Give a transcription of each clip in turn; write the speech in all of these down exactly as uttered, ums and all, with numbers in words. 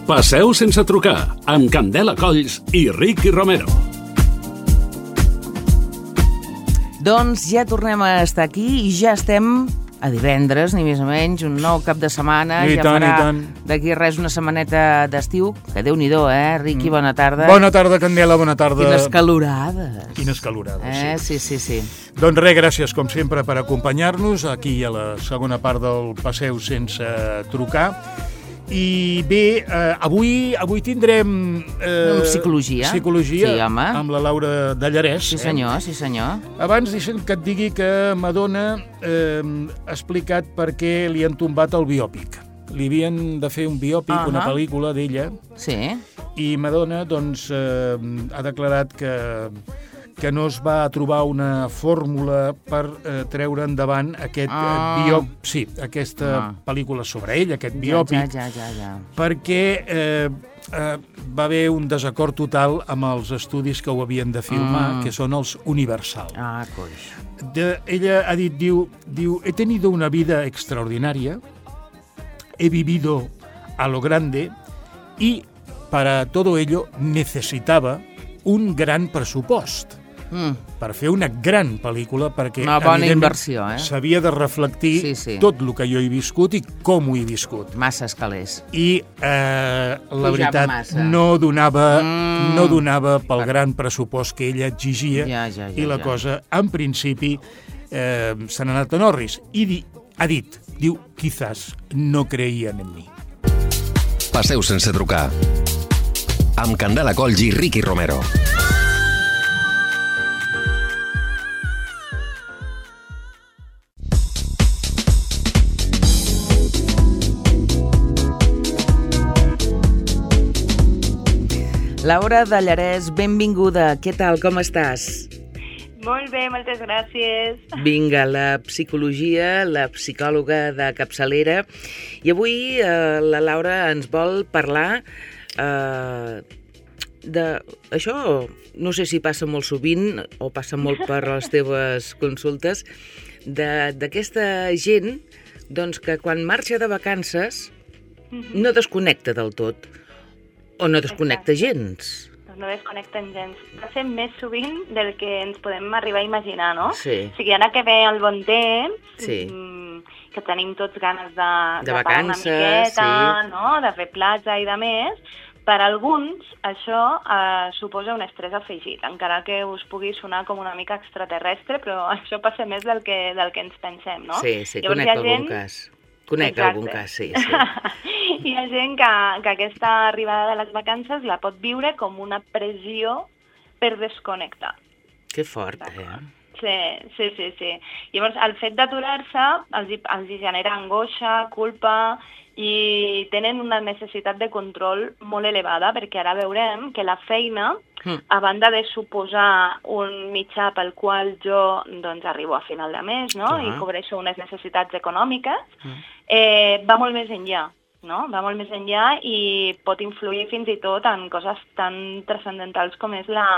Passeu sense trucar, amb Candela Colls i Ricky Romero. Doncs ja tornem a estar aquí i ja estem a divendres, ni més o menys, un nou cap de setmana. I ja tant, farà i tant. d'aquí res una setmaneta d'estiu, que Déu-n'hi-do, eh, Ricky, mm. bona tarda. Bona tarda, Candela, bona tarda. Quines calorades. Quines calorades, eh, sí. Sí, sí, sí. Doncs res, gràcies, com sempre, per acompanyar-nos aquí a la segona part del Passeu sense trucar. I bé, eh, avui avui tindrem... Eh, psicologia. Psicologia, sí, home. Amb la Laura Dallarès. Sí, senyor, eh? sí, senyor. Abans deixa'm que et digui que Madonna eh, ha explicat per què li han tombat el biòpic. Li havien de fer un biòpic, uh-huh. una pel·lícula d'ella, sí. i Madonna doncs, eh, ha declarat que... que no es va trobar una fòrmula per eh, treure endavant aquest ah. biòpic, sí, aquesta ah. pel·lícula sobre ell, aquest biòpic, ja, ja, ja, ja. perquè eh, eh, va haver un desacord total amb els estudis que ho havien de filmar, mm. que són els Universal. Ah, coix. De, ella ha dit, diu, diu, he tenido una vida extraordinaria, he vivido a lo grande y para todo ello necesitaba un gran pressupost. Mm. per fer una gran pel·lícula, perquè una bona inversió, eh? s'havia de reflectir sí, sí. tot el que jo he viscut i com ho he viscut. Massa escalers. I eh, la veritat massa. no donava mm. no donava pel per... gran pressupost que ella exigia ja, ja, ja, i la ja. cosa, en principi, eh, se n'ha anat a Norris. I di, ha dit, diu, quizás no creien en mi. Passeu sense trucar. Amb Candela Colls i Ricky Romero. Laura Dallarès, benvinguda. Què tal, com estàs? Molt bé, moltes gràcies. Vinga, la psicologia, la psicòloga de capçalera. I avui eh, la Laura ens vol parlar eh, de... Això no sé si passa molt sovint o passa molt per les teves consultes, de, d'aquesta gent doncs, que quan marxa de vacances no desconnecta del tot. O no desconnecta gens. No desconnecten gens. Passa més sovint del que ens podem arribar a imaginar, no? Sí. O sigui, ara que ve el bon temps, sí. que tenim tots ganes de, de, de vacances, parar una miqueta, sí. no? De fer platja i de més, per alguns això eh, suposa un estrès afegit, encara que us pugui sonar com una mica extraterrestre, però això passa més del que, del que ens pensem, no? Sí, sí, Llavors, conec algun gent... cas. Conec Exacte. algun cas, sí. sí. Hi ha gent que, que aquesta arribada de les vacances la pot viure com una pressió per desconnectar. Que fort, eh? Sí, sí, sí, sí. Llavors, el fet d'aturar-se els, els genera angoixa, culpa i tenen una necessitat de control molt elevada, perquè ara veurem que la feina, mm. a banda de suposar un mitjà pel qual jo doncs, arribo a final de mes, no? Uh-huh. I cobreixo unes necessitats econòmiques, mm. eh, va molt més enllà. No? Va molt més enllà i pot influir fins i tot en coses tan transcendentals com és la,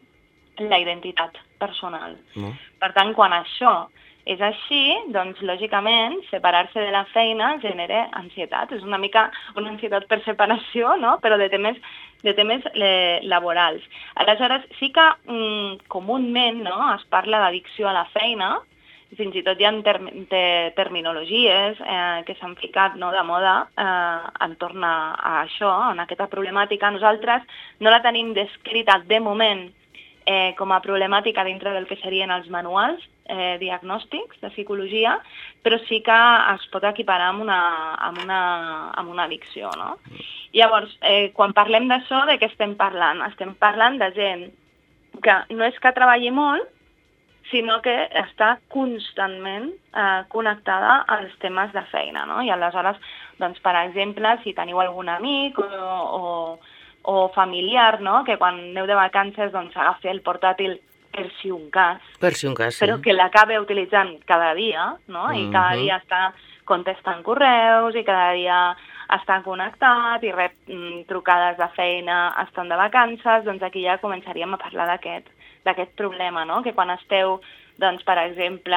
la identitat personal. Mm. Per tant, quan això és així, doncs, lògicament, separar-se de la feina genera ansietat. És una mica una ansietat per separació, no? Però de temes, de temes eh, laborals. Aleshores, sí que mm, comúment, no? Es parla d'addicció a la feina, fins i tot hi ha term ter terminologies eh, que s'han ficat, no, de moda eh, entorn a, a això, en aquesta problemàtica. Nosaltres no la tenim descrita de moment eh, com a problemàtica dintre del que serien els manuals eh, diagnòstics de psicologia, però sí que es pot equiparar amb una, amb una, amb una addicció, no? Llavors, eh, quan parlem d'això, de què estem parlant? Estem parlant de gent que no és que treballi molt, sinó que està constantment eh, connectada als temes de feina, no? I aleshores, doncs, per exemple, si teniu algun amic o, o, o familiar, no?, que quan aneu de vacances doncs, agafi el portàtil per si un cas, per si un cas, sí. Però que l'acabe utilitzant cada dia, no? I uh-huh. cada dia està contestant correus i cada dia està connectat i rep mm, trucades de feina estant de vacances, doncs aquí ja començaríem a parlar d'aquest d'aquest problema, no? Que quan esteu, doncs, per exemple,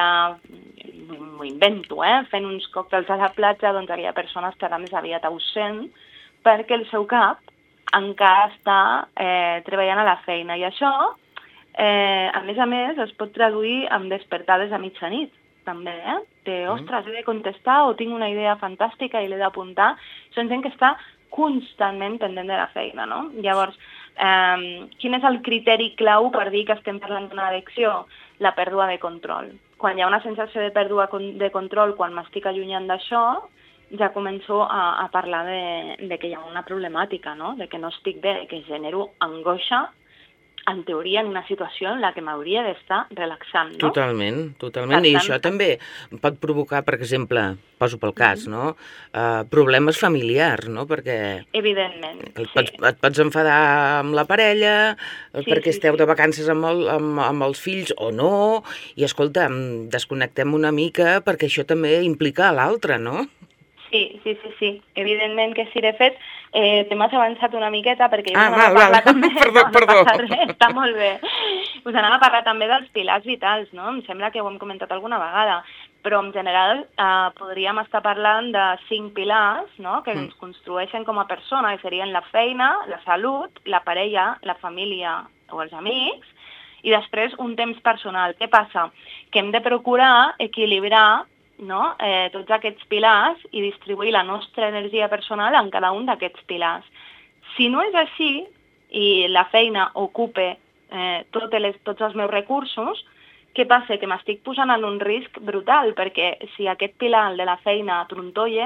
m'ho invento, eh? fent uns còctels a la platja, doncs aquella persona estarà més aviat ausent perquè el seu cap encara està eh, treballant a la feina. I això, eh, a més a més, es pot traduir amb despertades a mitjanit, també, eh? De, ostres, he de contestar o tinc una idea fantàstica i l'he d'apuntar. Són gent que està constantment pendent de la feina, no? Llavors, eh, quin és el criteri clau per dir que estem parlant d'una addicció? La pèrdua de control. Quan hi ha una sensació de pèrdua de control, quan m'estic allunyant d'això, ja començo a, a parlar de, de que hi ha una problemàtica, no? De que no estic bé, que genero angoixa, en teoria, en una situació en la que m'hauria d'estar relaxant, no? Totalment, totalment. I això també pot provocar, per exemple, poso pel cas, no? Uh, problemes familiars, no? Perquè... Evidentment, et pots, sí. Et pots enfadar amb la parella, sí, perquè sí, esteu sí. de vacances amb, el, amb, amb els fills o no, i escolta, desconnectem una mica perquè això també implica a l'altre, no? Sí, sí, sí, sí. Evidentment que sí. De fet, eh, te m'has avançat una miqueta perquè jo ah, us anava val, a parlar val. també... Perdó, no, perdó. No passa res, està molt bé. Us anava a parlar també dels pilars vitals, no? Em sembla que ho hem comentat alguna vegada, però en general eh, podríem estar parlant de cinc pilars, no?, que ens construeixen com a persona, que serien la feina, la salut, la parella, la família o els amics, i després un temps personal. Què passa? Que hem de procurar equilibrar, no? eh, tots aquests pilars i distribuir la nostra energia personal en cada un d'aquests pilars. Si no és així i la feina ocupa eh, totes les, tots els meus recursos, què passa? Que m'estic posant en un risc brutal, perquè si aquest pilar de la feina trontolla,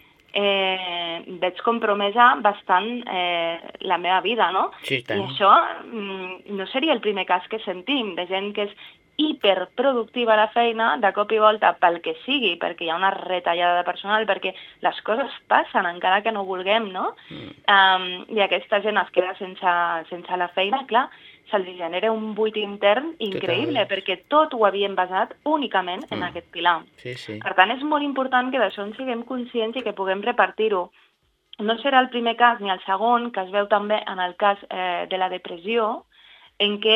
eh, veig compromesa bastant eh, la meva vida, no? Sí, tant. I això mm, no seria el primer cas que sentim, de gent que és hiperproductiva a la feina, de cop i volta pel que sigui, perquè hi ha una retallada de personal, perquè les coses passen encara que no vulguem, no? Mm. Um, I aquesta gent es queda sense, sense la feina, clar, se'ls genera un buit intern increïble, Total. Perquè tot ho havien basat únicament en mm. aquest pilar. Sí, sí. Per tant, és molt important que d'això en siguem conscients i que puguem repartir-ho. No serà el primer cas ni el segon, que es veu també en el cas eh, de la depressió, en què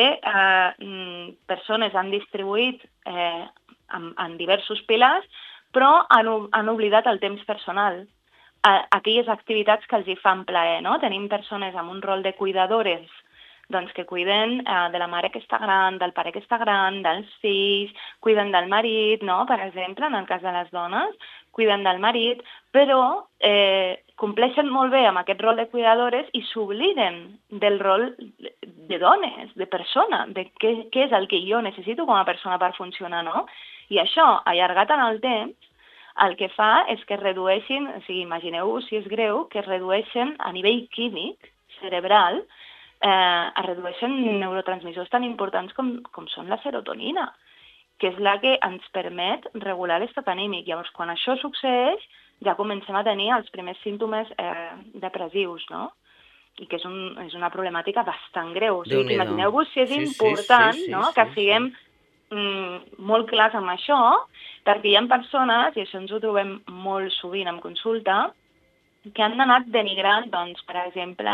eh, persones han distribuït eh, en, en diversos pilars, però han, han oblidat el temps personal, eh, aquelles activitats que els hi fan plaer, no? Tenim persones amb un rol de cuidadores, doncs que cuiden eh, de la mare que està gran, del pare que està gran, dels fills, cuiden del marit, no? Per exemple, en el cas de les dones, cuiden del marit, però eh, compleixen molt bé amb aquest rol de cuidadores i s'obliden del rol de dones, de persona, de què, què és el que jo necessito com a persona per funcionar, no? I això, allargat en el temps, el que fa és que redueixin, o sigui, imagineu-vos si és greu, que redueixen a nivell químic, cerebral, eh, es redueixen neurotransmissors tan importants com, com són la serotonina, que és la que ens permet regular l'estat anímic. Llavors, quan això succeeix, ja comencem a tenir els primers símptomes eh, depressius, no? I que és, un, és una problemàtica bastant greu. O sigui, imagineu-vos si és sí, important sí, sí, sí, no? sí, que siguem sí. mm, molt clars amb això, perquè hi ha persones, i això ens ho trobem molt sovint en consulta, que han anat denigrant, doncs, per exemple,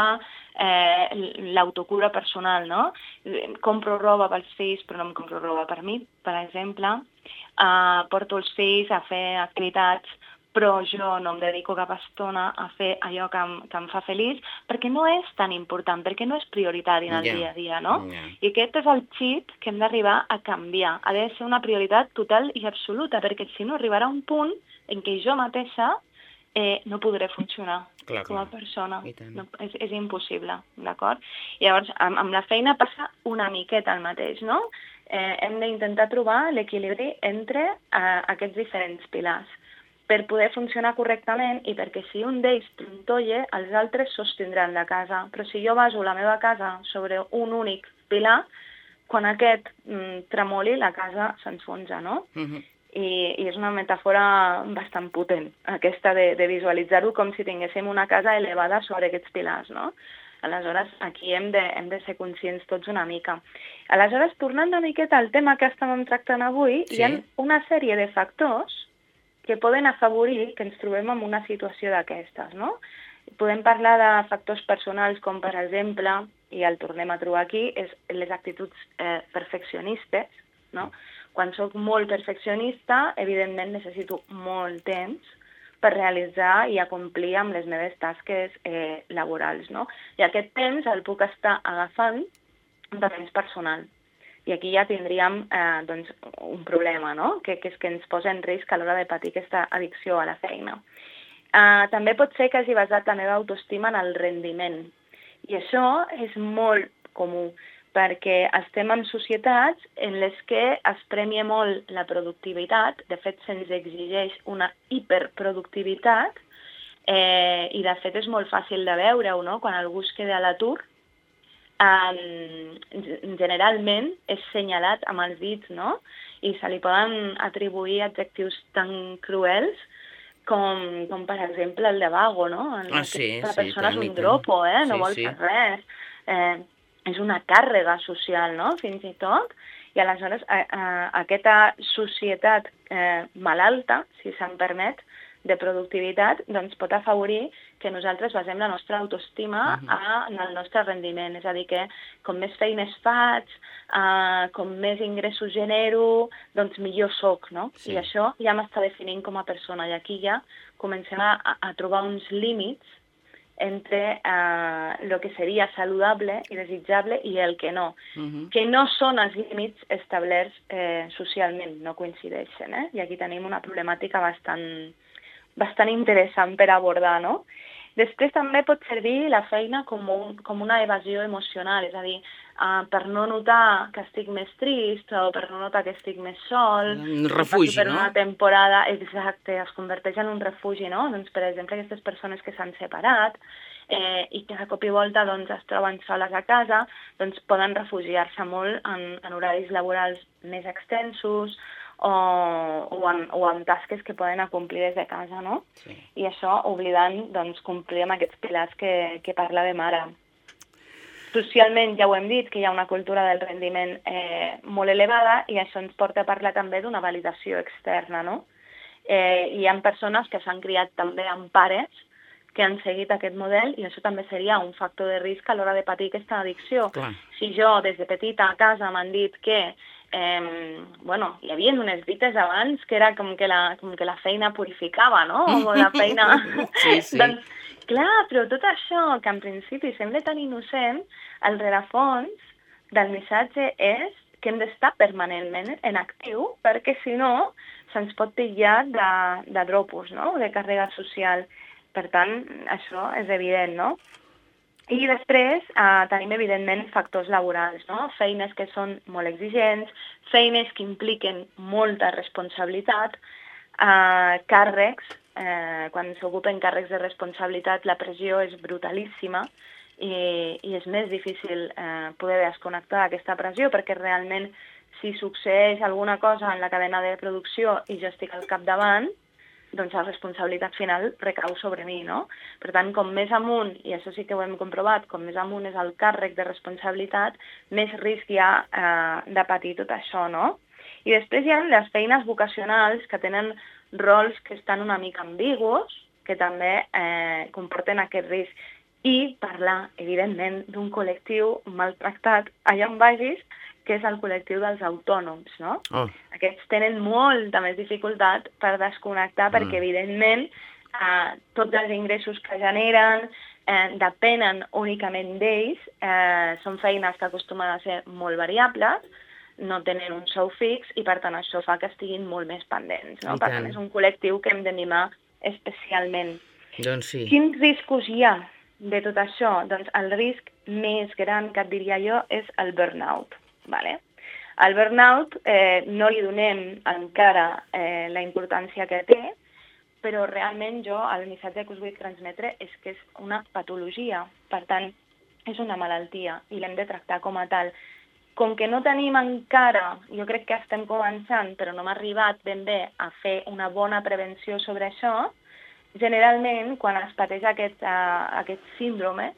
eh, l'autocura personal, no? Compro roba pels fills, però no em compro roba per mi, per exemple. Uh, porto els fills a fer activitats, però jo no em dedico cap estona a fer allò que em, que em fa feliç, perquè no és tan important, perquè no és prioritari en el yeah. dia a dia, no? Yeah. I aquest és el xip que hem d'arribar a canviar. Ha de ser una prioritat total i absoluta, perquè si no arribarà un punt en què jo mateixa Eh, no podré funcionar clar, com a persona. No, és, és impossible, d'acord? Llavors, amb, amb la feina passa una miqueta el mateix, no? Eh, hem d'intentar trobar l'equilibri entre eh, aquests diferents pilars per poder funcionar correctament i perquè si un d'ells trontolla, els altres sostindran la casa. Però si jo baso la meva casa sobre un únic pilar, quan aquest mm, tremoli, la casa s'enfonsa, no? Uh-huh. I, i és una metàfora bastant potent, aquesta de, de visualitzar-ho com si tinguéssim una casa elevada sobre aquests pilars, no? Aleshores, aquí hem de, hem de ser conscients tots una mica. Aleshores, tornant una miqueta al tema que estàvem tractant avui, sí. Hi ha una sèrie de factors que poden afavorir que ens trobem en una situació d'aquestes, no? Podem parlar de factors personals com, per exemple, i el tornem a trobar aquí, és les actituds eh, perfeccionistes, no? Quan sóc molt perfeccionista, evidentment necessito molt temps per realitzar i acomplir amb les meves tasques eh, laborals, no? I aquest temps el puc estar agafant de temps personal. I aquí ja tindríem eh, doncs, un problema, no? Que, que és que ens posa en risc a l'hora de patir aquesta addicció a la feina. Eh, també pot ser que hagi basat la meva autoestima en el rendiment. I això és molt comú, perquè estem en societats en les que es premia molt la productivitat, de fet se'ns exigeix una hiperproductivitat, eh, i de fet és molt fàcil de veure-ho, no? Quan algú es queda a l'atur, eh, generalment és senyalat amb els dits, no? I se li poden atribuir adjectius tan cruels com, com per exemple el de vago, no? Ah, sí, la sí, persona tant, és i un tant. dropo, eh? No Sí, vol sí. fer res. Eh, és una càrrega social, no?, fins i tot, i aleshores a, a, aquesta societat eh, malalta, si se'm permet, de productivitat, doncs pot afavorir que nosaltres basem la nostra autoestima Mhm. a, en el nostre rendiment, és a dir, que com més feines faig, eh, com més ingressos genero, doncs millor soc, no? Sí. I això ja m'està definint com a persona, i aquí ja comencem a, a trobar uns límits entre eh, el que seria saludable i desitjable i el que no, Mhm. que no són els límits establerts eh, socialment, no coincideixen, eh? I aquí tenim una problemàtica bastant, bastant interessant per abordar, no? Després també pot servir la feina com, un, com una evasió emocional, és a dir, uh, per no notar que estic més trist o per no notar que estic més sol. Un refugi, per no? una temporada, exacte, es converteix en un refugi, no? Doncs, per exemple, aquestes persones que s'han separat eh, i que de cop i volta doncs, es troben soles a casa, doncs poden refugiar-se molt en, en horaris laborals més extensos, o, o, en, o en tasques que poden acomplir des de casa, no? Sí. I això oblidant doncs, complir amb aquests pilars que, que parlàvem ara. Socialment ja ho hem dit, que hi ha una cultura del rendiment eh, molt elevada i això ens porta a parlar també d'una validació externa, no? Eh, hi ha persones que s'han criat també amb pares que han seguit aquest model i això també seria un factor de risc a l'hora de patir aquesta addicció. Clar. Si jo des de petita a casa m'han dit que Eh, bueno, hi havia unes dites abans que era com que la, com que la feina purificava, no? O la feina... Sí, sí. doncs, clar, però tot això, que en principi sembla tan innocent, el rerefons del missatge és que hem d'estar permanentment en actiu, perquè si no se'ns pot titllar de, de dropos, no? De càrrega social. Per tant, això és evident, no? I després eh, tenim, evidentment, factors laborals, no? Feines que són molt exigents, feines que impliquen molta responsabilitat, eh, càrrecs, eh, quan s'ocupen càrrecs de responsabilitat la pressió és brutalíssima i, i és més difícil eh, poder desconnectar d'aquesta pressió perquè realment si succeeix alguna cosa en la cadena de producció i jo estic al capdavant, doncs la responsabilitat final recau sobre mi, no? Per tant, com més amunt, i això sí que ho hem comprovat, com més amunt és el càrrec de responsabilitat, més risc hi ha eh, de patir tot això, no? I després hi ha les feines vocacionals que tenen rols que estan una mica ambigus, que també eh, comporten aquest risc. I parlar, evidentment, d'un col·lectiu maltractat allà on vagis, que és el col·lectiu dels autònoms, no? Oh. Aquests tenen molta més dificultat per desconnectar mm. perquè, evidentment, eh, tots els ingressos que generen eh, depenen únicament d'ells, eh, són feines que acostumen a ser molt variables, no tenen un sou fix i, per tant, això fa que estiguin molt més pendents, no? Per tant, és un col·lectiu que hem de mimar especialment. Doncs sí. Quins riscos hi ha de tot això? Doncs el risc més gran que et diria jo és el burnout. Vale. Al burnout eh, no li donem encara eh, la importància que té, però realment jo el missatge que us vull transmetre és que és una patologia, per tant és una malaltia i l'hem de tractar com a tal. Com que no tenim encara, jo crec que estem començant, però no hem arribat ben bé a fer una bona prevenció sobre això, generalment quan es pateix aquest, uh, aquest síndrome,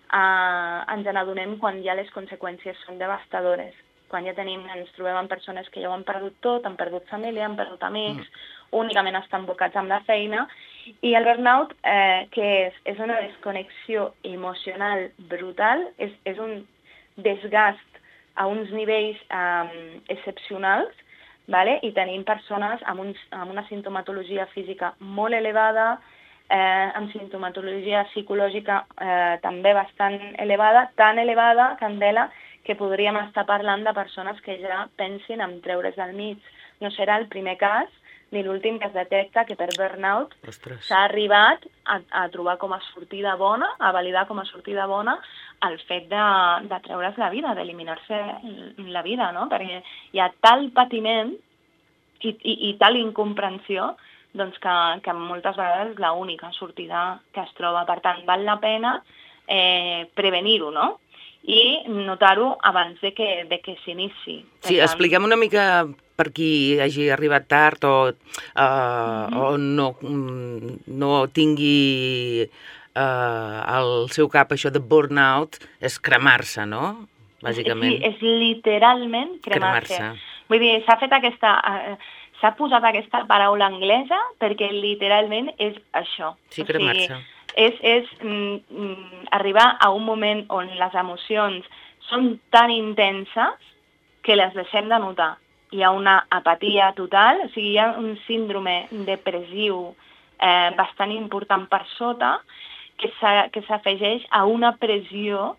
Uh, ens n'adonem quan ja les conseqüències són devastadores, quan ja tenim, ens trobem amb persones que ja ho han perdut tot, han perdut família, han perdut amics, mm. únicament estan bocats amb la feina, i el burnout, eh, que és? És una desconnexió emocional brutal, és, és un desgast a uns nivells um, excepcionals, vale? I tenim persones amb, un, amb una sintomatologia física molt elevada, eh, amb sintomatologia psicològica eh, també bastant elevada, tan elevada, Candela, que podríem estar parlant de persones que ja pensin en treure's del mig. No serà el primer cas ni l'últim que es detecta que per burnout s'ha arribat a, a trobar com a sortida bona, a validar com a sortida bona el fet de, de treure's la vida, d'eliminar-se la vida, no? Perquè hi ha tal patiment i, i, i tal incomprensió doncs que, que moltes vegades és l'única sortida que es troba. Per tant, val la pena eh, prevenir-ho, no? I notar-ho abans de que, de que s'inici. Sí, tant... expliquem una mica per qui hagi arribat tard o, uh, mm-hmm. o no, no tingui uh, al seu cap això de burnout, és cremar-se, no? Bàsicament. Sí, és literalment cremar-se. cremar-se. Vull dir, s'ha fet aquesta... Uh, s'ha posat aquesta paraula anglesa perquè literalment és això. Sí, cremar-se. O sigui, és, és mm, mm, arribar a un moment on les emocions són tan intenses que les deixem de notar. Hi ha una apatia total, o sigui, hi ha un síndrome depressiu eh, bastant important per sota que s'afegeix a una pressió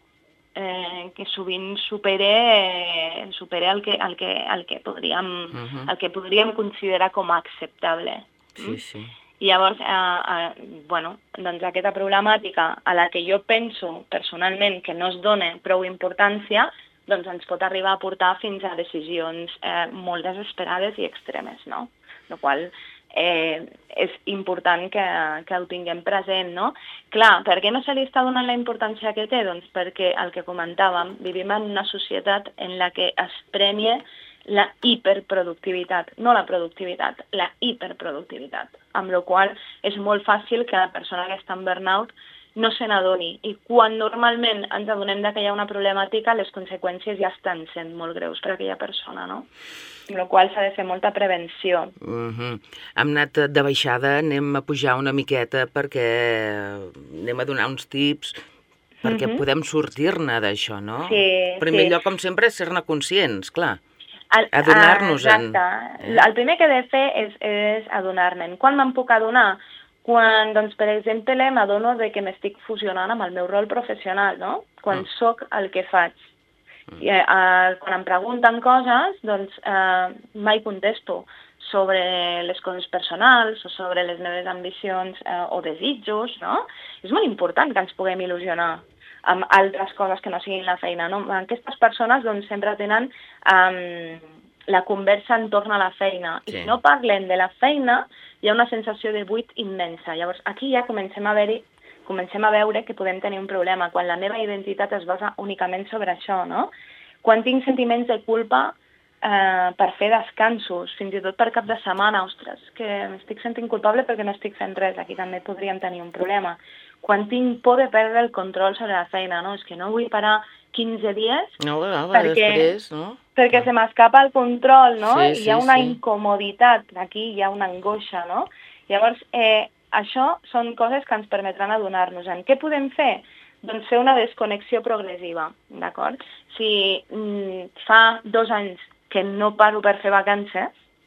eh, que sovint supera, eh, supera el, que, el, que, el, que podríem, uh-huh. el que podríem considerar com a acceptable. Sí, sí. I llavors, eh, eh, bueno, doncs aquesta problemàtica a la que jo penso personalment que no es dona prou importància, doncs ens pot arribar a portar fins a decisions eh, molt desesperades i extremes, no? La qual eh, és important que, que ho tinguem present, no? Clar, per què no se li està donant la importància que té? Doncs perquè, el que comentàvem, vivim en una societat en la que es premia la hiperproductivitat, no la productivitat, la hiperproductivitat, amb la qual és molt fàcil que la persona que està en burnout no se n'adoni. I quan normalment ens adonem que hi ha una problemàtica, les conseqüències ja estan sent molt greus per a aquella persona, no? Amb la qual s'ha de fer molta prevenció. Uh-huh. Hem anat de baixada, anem a pujar una miqueta perquè anem a donar uns tips perquè uh-huh. podem sortir-ne d'això, no? Sí, en primer sí. lloc, com sempre, és ser-ne conscients, clar. El, adonar-nos en... Exacte. Eh? El primer que he de fer és, és adonar-me'n. Quan me'n puc adonar? Quan, doncs, per exemple, m'adono de que m'estic fusionant amb el meu rol professional, no? Quan mm. soc el que faig. Mm. I, eh, quan em pregunten coses, doncs eh, mai contesto sobre les coses personals o sobre les meves ambicions eh, o desitjos, no? És molt important que ens puguem il·lusionar amb altres coses que no siguin la feina, no? Aquestes persones doncs, sempre tenen um, la conversa entorn a la feina. Sí. I si no parlen de la feina, hi ha una sensació de buit immensa. Llavors, aquí ja comencem a, veure, comencem a veure que podem tenir un problema, quan la meva identitat es basa únicament sobre això, no? Quan tinc sentiments de culpa eh, per fer descansos, fins i tot per cap de setmana, ostres, que m'estic sentint culpable perquè no estic fent res, aquí també podríem tenir un problema. Quan tinc por de perdre el control sobre la feina, no? És que no vull parar quinze dies no, no, perquè, després, no? perquè se m'escapa el control, no? Sí, I sí, hi ha una sí. incomoditat, aquí hi ha una angoixa, no? Llavors, eh, això són coses que ens permetran adonar-nos-en. Què podem fer? Doncs fer una desconnexió progressiva, d'acord? Si mm, fa dos anys que no paro per fer vacances,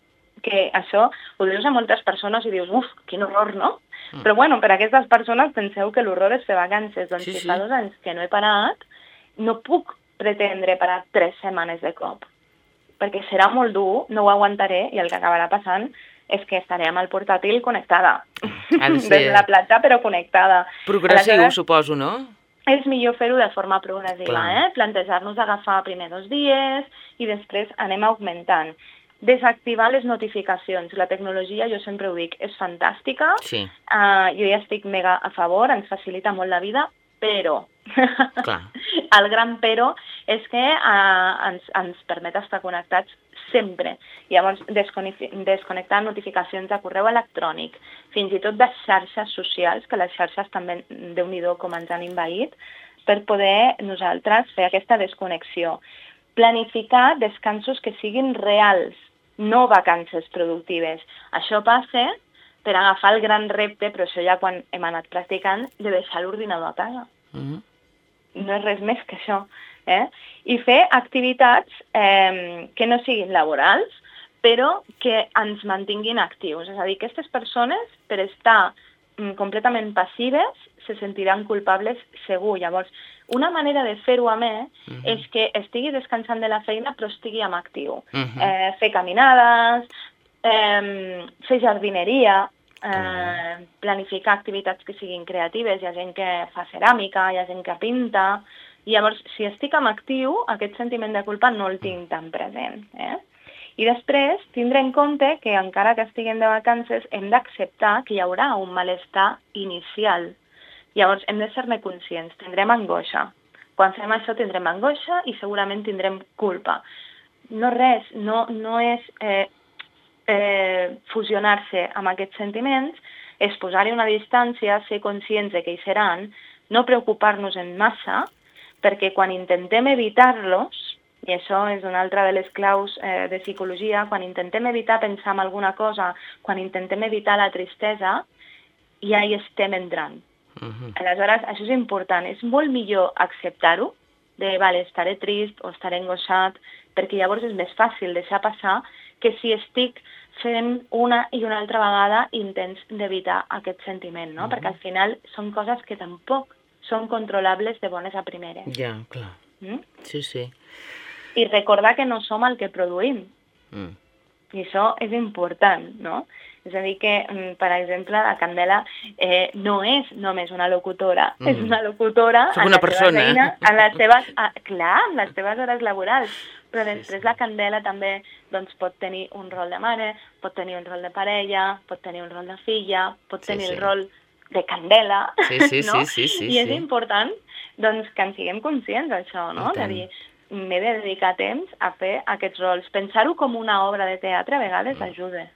que això ho dius a moltes persones i dius, uf, quin horror, no? Mm. Però bueno, per a aquestes persones penseu que l'horror és fer vacances. Doncs sí, si sí. fa dos anys que no he parat, no puc pretendre parar tres setmanes de cop, perquè serà molt dur, no ho aguantaré i el que acabarà passant és que estaré amb el portàtil connectada. Des de la platja, però connectada. Progressiu, Aleshores, suposo, no? És millor fer-ho de forma progressiva, Clar. eh? Plantejar-nos agafar primer dos dies i després anem augmentant. Desactivar les notificacions. La tecnologia, jo sempre ho dic, és fantàstica. Sí. Uh, jo ja estic mega a favor, ens facilita molt la vida, però Clar. el gran però és que uh, ens, ens permet estar connectats sempre. Llavors, desconnectar notificacions de correu electrònic, fins i tot de xarxes socials, que les xarxes també, Déu-n'hi-do com ens han envaït, per poder nosaltres fer aquesta desconnexió. Planificar descansos que siguin reals, no vacances productives. Això passa per agafar el gran repte, però això ja quan hem anat practicant, de deixar l'ordinador a casa. Mm-hmm. No és res més que això. Eh? I fer activitats eh, que no siguin laborals, però que ens mantinguin actius. És a dir, aquestes persones, per estar mm, completament passives, se sentiran culpables segur. Llavors, una manera de fer-ho a més uh-huh. és que estigui descansant de la feina però estigui en actiu. Uh-huh. Eh, fer caminades, eh, fer jardineria, eh, planificar activitats que siguin creatives. Hi ha gent que fa ceràmica, hi ha gent que pinta. I llavors, si estic en actiu, aquest sentiment de culpa no el tinc tan present. Eh? I després, tindré en compte que encara que estiguem de vacances, hem d'acceptar que hi haurà un malestar inicial. Llavors, hem de ser-ne conscients. Tindrem angoixa. Quan fem això tindrem angoixa i segurament tindrem culpa. No res, no, no és eh, eh, fusionar-se amb aquests sentiments, és posar-hi una distància, ser conscients de que hi seran, no preocupar-nos en massa, perquè quan intentem evitar-los, i això és una altra de les claus eh, de psicologia, quan intentem evitar pensar en alguna cosa, quan intentem evitar la tristesa, ja hi estem entrant. Uh-huh. Aleshores, això és important. És molt millor acceptar-ho, de, vale, estaré trist o estaré angoixat, perquè llavors és més fàcil deixar passar que si estic fent una i una altra vegada intents d'evitar aquest sentiment, no? Uh-huh. Perquè al final són coses que tampoc són controlables de bones a primeres. Ja, clar. Mm? Sí, sí. I recordar que no som el que produïm. Mm. I això és important, no? És a dir que, per exemple, la Candela eh, no és només una locutora, mm. és una locutora Soc una persona. Feina, en les seves, a, clar, en les seves hores laborals. Però després sí, sí. La Candela també doncs, pot tenir un rol de mare, pot tenir un rol de parella, pot tenir un rol de filla, pot sí, tenir sí. el rol de Candela, sí, sí, no? Sí, sí, sí, I és sí. important doncs, que en siguem conscients d'això, no? De dir, m'he de dedicar temps a fer aquests rols. Pensar-ho com una obra de teatre a vegades mm. ajuda.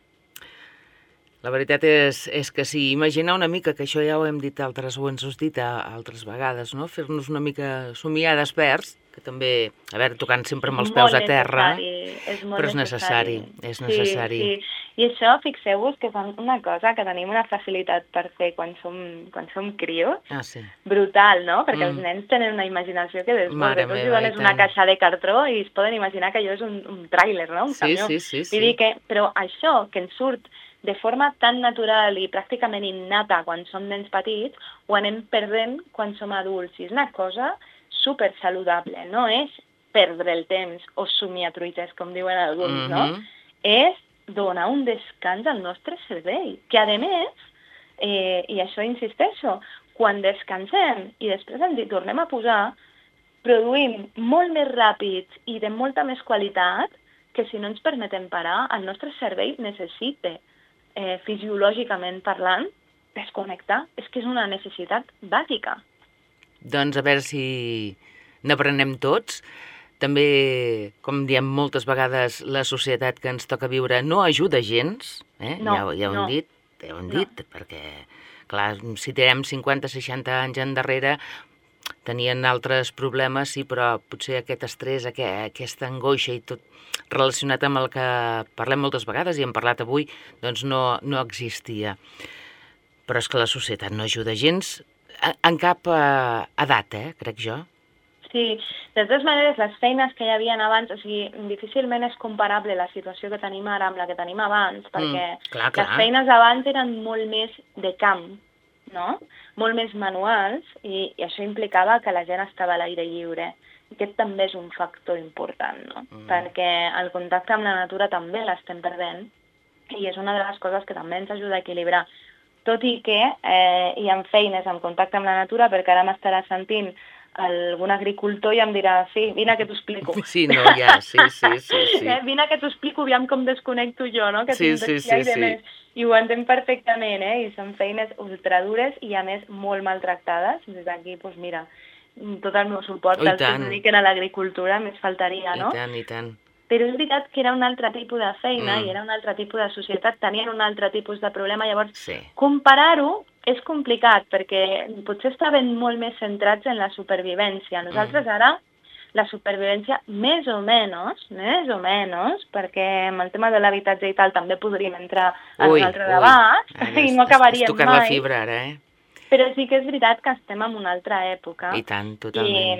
La veritat és, és que sí, imaginar una mica, que això ja ho hem dit altres, ho ens ho has dit a, altres vegades, no? Fer-nos una mica somiar desperts, que també, a veure, tocant sempre amb els peus a terra, és però és necessari, és necessari. Sí, sí. I això, fixeu-vos que fan una cosa que tenim una facilitat per fer quan som, quan som crios, ah, sí. brutal, no? Perquè mm. els nens tenen una imaginació que Mare desborda. Tots meva, hi dones una caixa de cartró i es poden imaginar que allò és un, un tràiler, no? Un sí, camió. sí, sí, sí. Vull dir que, però això que ens surt de forma tan natural i pràcticament innata quan som nens petits, ho anem perdent quan som adults. I és una cosa super saludable, no és perdre el temps o somiar truites, com diuen alguns, mm-hmm. no? És donar un descans al nostre cervell, que a més, eh, i això insisteixo, quan descansem i després ens hi tornem a posar, produïm molt més ràpid i de molta més qualitat que si no ens permetem parar, el nostre cervell necessita, eh, fisiològicament parlant, desconnectar. És que és una necessitat bàsica. Doncs a veure si n'aprenem tots. També, com diem moltes vegades, la societat que ens toca viure no ajuda gens, eh? No, ja, ja ho no. hem dit, ja ho hem no. dit, perquè, clar, si tirem cinquanta seixanta anys endarrere, tenien altres problemes, sí, però potser aquest estrès, aquest, aquesta angoixa i tot relacionat amb el que parlem moltes vegades i hem parlat avui, doncs no, no existia. Però és que la societat no ajuda gens en cap eh, edat, eh, crec jo. Sí, de totes maneres, les feines que hi havia abans, o sigui, difícilment és comparable la situació que tenim ara amb la que tenim abans, perquè mm, clar, clar. les feines abans eren molt més de camp, no? Molt més manuals, i, i això implicava que la gent estava a l'aire lliure. Aquest també és un factor important, no? Mm. Perquè el contacte amb la natura també l'estem perdent, i és una de les coses que també ens ajuda a equilibrar. Tot i que eh, hi ha feines en contacte amb la natura, perquè ara m'estarà sentint algun agricultor i em dirà, sí, vine que t'ho explico. Sí, no, ja, sí, sí, sí. sí. Eh, vine que t'ho explico, aviam com desconnecto jo, no? Que sí, sí, sí, sí, sí. I ho entenc perfectament, eh? I són feines ultradures i, a més, molt maltractades. Des d'aquí, doncs mira, tot el meu suport als que es dediquen a l'agricultura, més faltaria, no? I tant, i tant. Però és veritat que era un altre tipus de feina mm. i era un altre tipus de societat, tenien un altre tipus de problema, llavors sí. comparar-ho és complicat, perquè potser estaven molt més centrats en la supervivència. Nosaltres mm. ara, la supervivència, més o menys, més o menys, perquè amb el tema de l'habitatge i tal també podríem entrar en un altre debat, i no acabaríem mai. Has tocat la fibra ara, eh? Però sí que és veritat que estem en una altra època. I tant, totalment.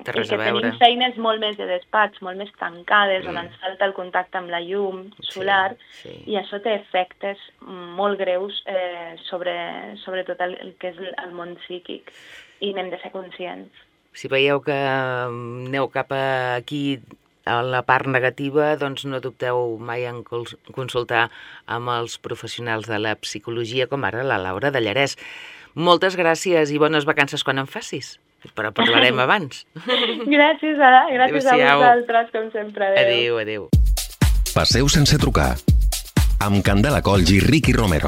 té res que a veure. tenim feines molt més de despatx, molt més tancades, mm. on ens falta el contacte amb la llum solar, sí, sí. i això té efectes molt greus eh, sobre, sobre tot el, el que és el món psíquic, i n'hem de ser conscients. Si veieu que aneu cap aquí a la part negativa, doncs no dubteu mai en consultar amb els professionals de la psicologia, com ara la Laura de Llarès. Moltes gràcies i bones vacances quan en facis, però parlarem abans. Gràcies, Ada. Gràcies a vosaltres, com sempre. Adéu, adéu. Passeu sense trucar, amb Candela Colls i Ricky Romero.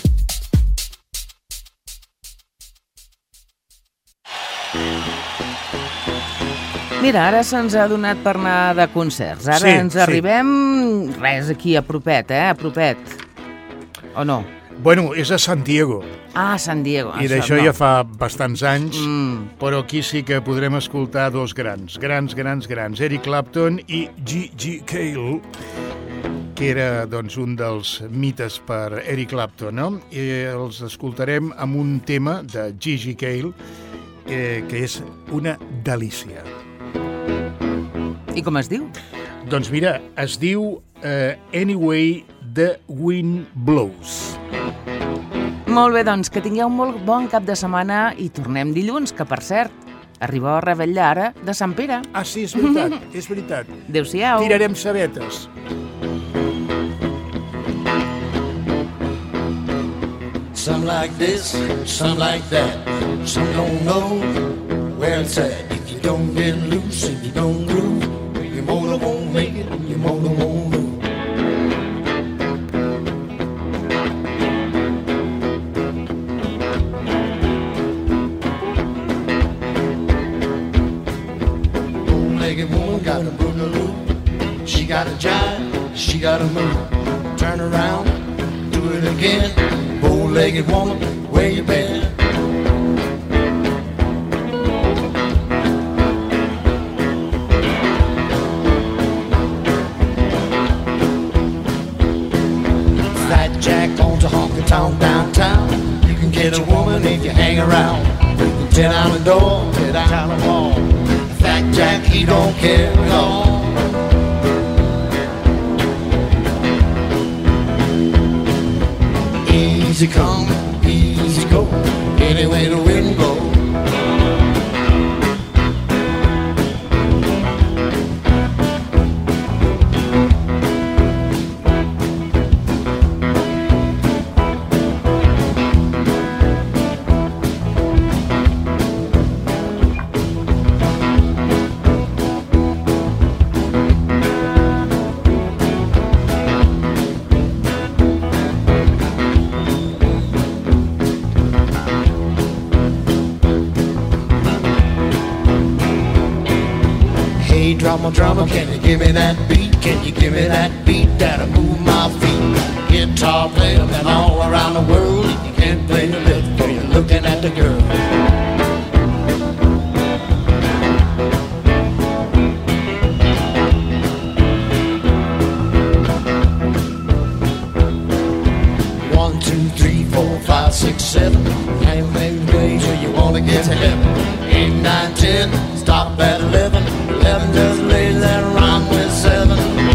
Mira, ara se'ns ha donat per anar de concerts. Ara sí, ens arribem, sí. res, aquí a propet, eh, a propet. O no? Bueno, és a San Diego. Ah, San Diego. I d'això no. ja fa bastants anys, mm. però aquí sí que podrem escoltar dos grans, grans, grans, grans. Eric Clapton i G G Cale, que era doncs, un dels mites per Eric Clapton, no? I els escoltarem amb un tema de G G Cale, eh, que és una delícia. I com es diu? Doncs mira, es diu uh, Anyway the Wind Blows. Molt bé, doncs, que tingueu un molt bon cap de setmana i tornem dilluns, que per cert, arriba a revetllar ara de Sant Pere. Ah, sí, és veritat, és veritat. Adéu-siau. Tirarem sabetes. Some like this, some like that. Some don't know where it's at. If you don't get loose, if you don't groove, your motor won't make it, your motor won't move. Bow-legged woman got a boogaloo. She got a jive, she got a move. Turn around, do it again. Bow-legged woman, where you been? Fat Jack owns a honky-tonk downtown. You can get a woman if you hang around. You can tear down the door, tear down the wall. Fat Jack, he don't care at all. Easy come, easy go, any way the wind blows. Drummer, drummer, can you give me that beat? Can you give me that beat that'll move my feet? Guitar player, and all around the world, if you can't play the lift, you're looking at the girl. One, two, three, four, five, six, seven. Can't make ways where you wanna get to heaven. Eight, nine, ten, stop at eleven. Eleven just lays that rhyme with seven.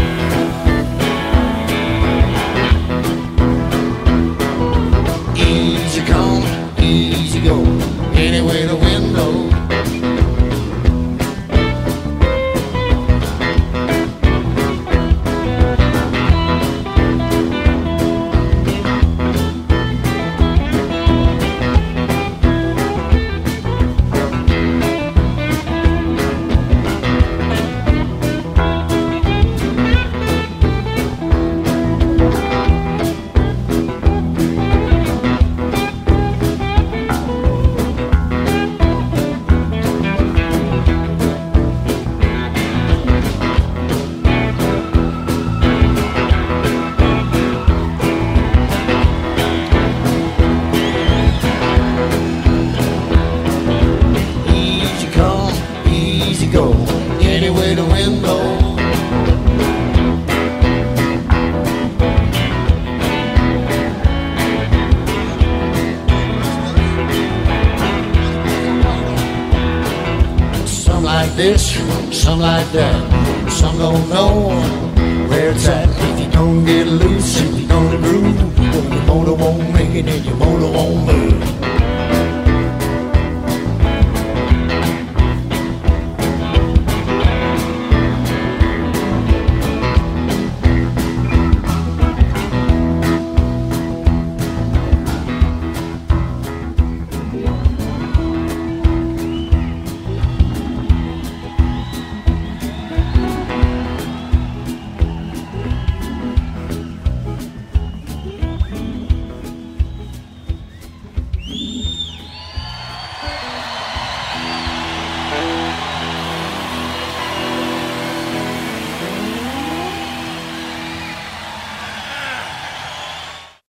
Easy come, easy go, any way the wind blows. like this, some like that. Some don't know where it's at. If you don't get loose, if you don't groove, well, your motor won't make it and your motor won't move.